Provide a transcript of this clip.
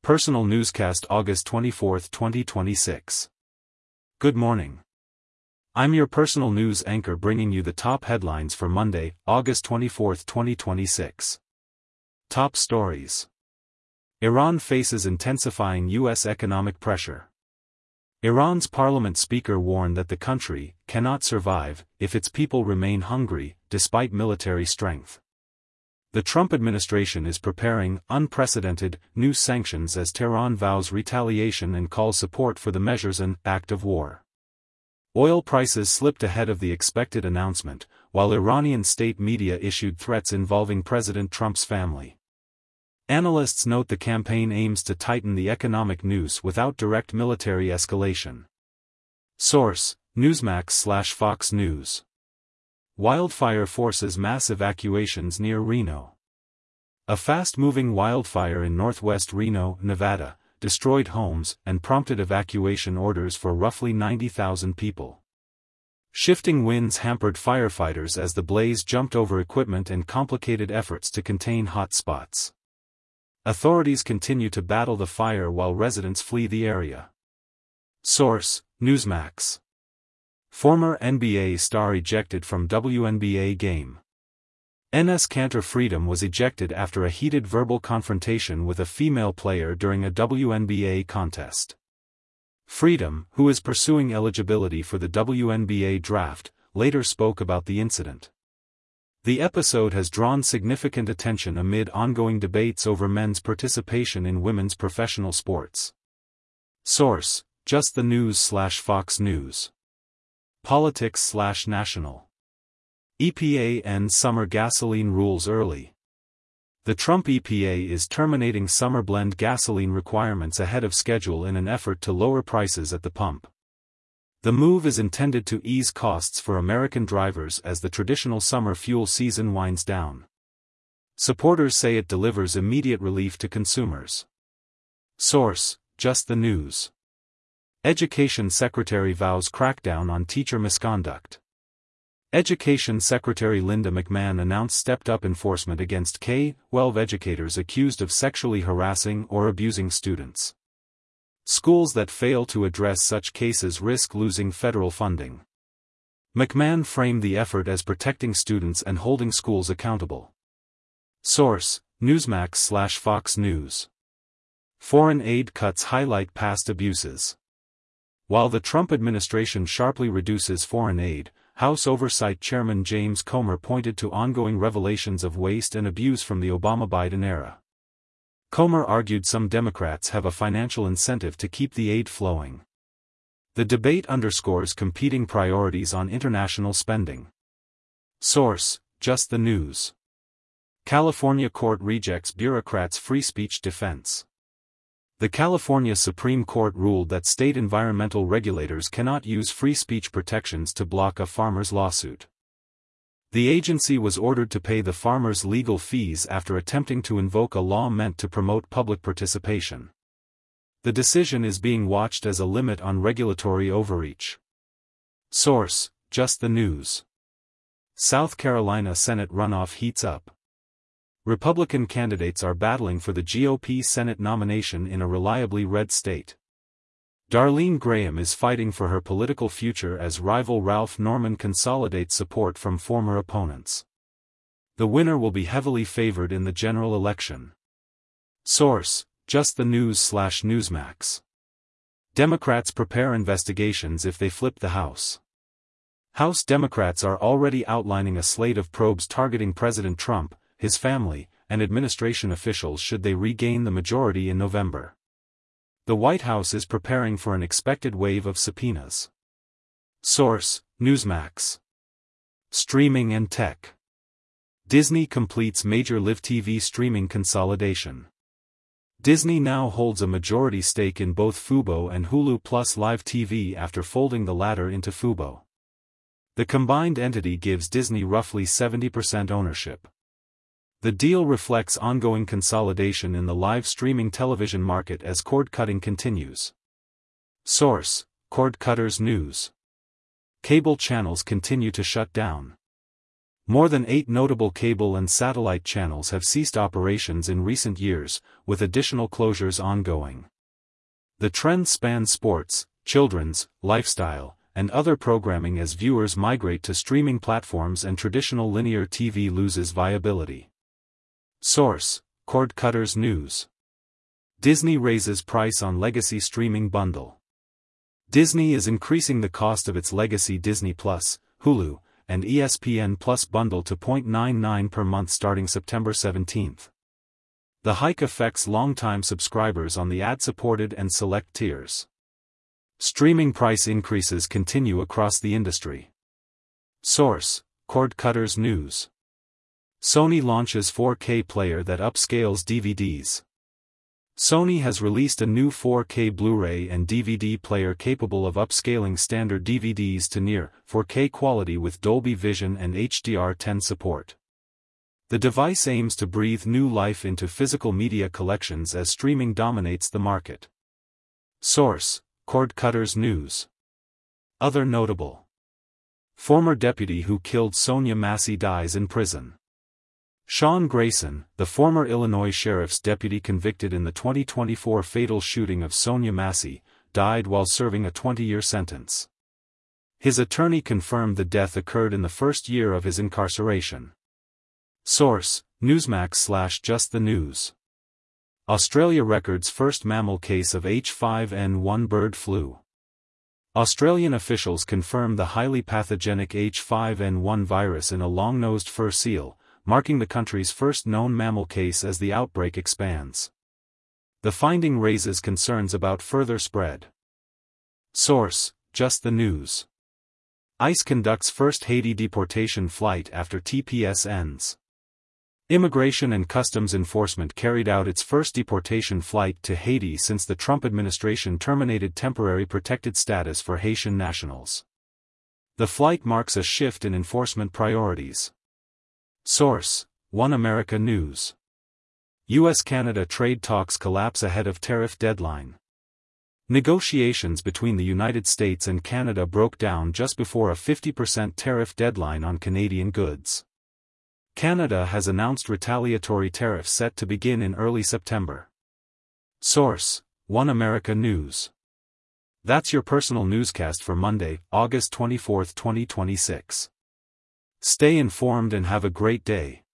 Personal Newscast August 24, 2026. Good morning. I'm your personal news anchor bringing you the top headlines for Monday, August 24, 2026. Top stories. Iran faces intensifying U.S. economic pressure. Iran's parliament speaker warned that the country cannot survive if its people remain hungry, despite military strength. The Trump administration is preparing unprecedented new sanctions as Tehran vows retaliation and calls support for the measures an act of war. Oil prices slipped ahead of the expected announcement, while Iranian state media issued threats involving President Trump's family. Analysts note the campaign aims to tighten the economic noose without direct military escalation. Source: Newsmax/Fox News. Wildfire forces mass evacuations near Reno. A fast-moving wildfire in northwest Reno, Nevada, destroyed homes and prompted evacuation orders for roughly 90,000 people. Shifting winds hampered firefighters as the blaze jumped over equipment and complicated efforts to contain hot spots. Authorities continue to battle the fire while residents flee the area. Source: Newsmax. Former NBA star ejected from WNBA game. Enes Kanter Freedom was ejected after a heated verbal confrontation with a female player during a WNBA contest. Freedom, who is pursuing eligibility for the WNBA draft, later spoke about the incident. The episode has drawn significant attention amid ongoing debates over men's participation in women's professional sports. Source: Just the News/Fox News. Politics/National. EPA ends summer gasoline rules early. The Trump EPA is terminating summer blend gasoline requirements ahead of schedule in an effort to lower prices at the pump. The move is intended to ease costs for American drivers as the traditional summer fuel season winds down. Supporters say it delivers immediate relief to consumers. Source: Just the News. Education Secretary vows crackdown on teacher misconduct. Education Secretary Linda McMahon announced stepped-up enforcement against K-12 educators accused of sexually harassing or abusing students. Schools that fail to address such cases risk losing federal funding. McMahon framed the effort as protecting students and holding schools accountable. Source: Newsmax/Fox News. Foreign aid cuts highlight past abuses. While the Trump administration sharply reduces foreign aid, House Oversight Chairman James Comer pointed to ongoing revelations of waste and abuse from the Obama-Biden era. Comer argued some Democrats have a financial incentive to keep the aid flowing. The debate underscores competing priorities on international spending. Source: Just the News. California court rejects bureaucrats' free speech defense. The California Supreme Court ruled that state environmental regulators cannot use free speech protections to block a farmer's lawsuit. The agency was ordered to pay the farmers legal fees after attempting to invoke a law meant to promote public participation. The decision is being watched as a limit on regulatory overreach. Source: Just the News. South Carolina Senate runoff heats up. Republican candidates are battling for the GOP Senate nomination in a reliably red state. Darlene Graham is fighting for her political future as rival Ralph Norman consolidates support from former opponents. The winner will be heavily favored in the general election. Source: Just the News/Newsmax. Democrats prepare investigations if they flip the House. House Democrats are already outlining a slate of probes targeting President Trump, his family, and administration officials should they regain the majority in November. The White House is preparing for an expected wave of subpoenas. Source: Newsmax. Streaming and tech. Disney completes major live TV streaming consolidation. Disney now holds a majority stake in both Fubo and Hulu Plus Live TV after folding the latter into Fubo. The combined entity gives Disney roughly 70% ownership. The deal reflects ongoing consolidation in the live streaming television market as cord-cutting continues. Source: Cord Cutters News. Cable channels continue to shut down. More than 8 notable cable and satellite channels have ceased operations in recent years, with additional closures ongoing. The trend spans sports, children's, lifestyle, and other programming as viewers migrate to streaming platforms and traditional linear TV loses viability. Source: Cord Cutters News. Disney raises price on legacy streaming bundle. Disney is increasing the cost of its legacy Disney+, Hulu, and ESPN Plus bundle to $0.99 per month starting September 17. The hike affects longtime subscribers on the ad-supported and select tiers. Streaming price increases continue across the industry. Source: Cord Cutters News. Sony launches 4K player that upscales DVDs. Sony has released a new 4K Blu-ray and DVD player capable of upscaling standard DVDs to near 4K quality with Dolby Vision and HDR10 support. The device aims to breathe new life into physical media collections as streaming dominates the market. Source: Cord Cutters News. Other notable. Former deputy who killed Sonia Massey dies in prison. Sean Grayson, the former Illinois sheriff's deputy convicted in the 2024 fatal shooting of Sonia Massey, died while serving a 20-year sentence. His attorney confirmed the death occurred in the first year of his incarceration. Source: Newsmax/Just the News. Australia records first mammal case of H5N1 bird flu. Australian officials confirm the highly pathogenic H5N1 virus in a long-nosed fur seal, marking the country's first known mammal case as the outbreak expands. The finding raises concerns about further spread. Source: Just the News. ICE conducts first Haiti deportation flight after TPS ends. Immigration and Customs Enforcement carried out its first deportation flight to Haiti since the Trump administration terminated temporary protected status for Haitian nationals. The flight marks a shift in enforcement priorities. Source: One America News. U.S.-Canada trade talks collapse ahead of tariff deadline. Negotiations between the United States and Canada broke down just before a 50% tariff deadline on Canadian goods. Canada has announced retaliatory tariffs set to begin in early September. Source: One America News. That's your personal newscast for Monday, August 24, 2026. Stay informed and have a great day.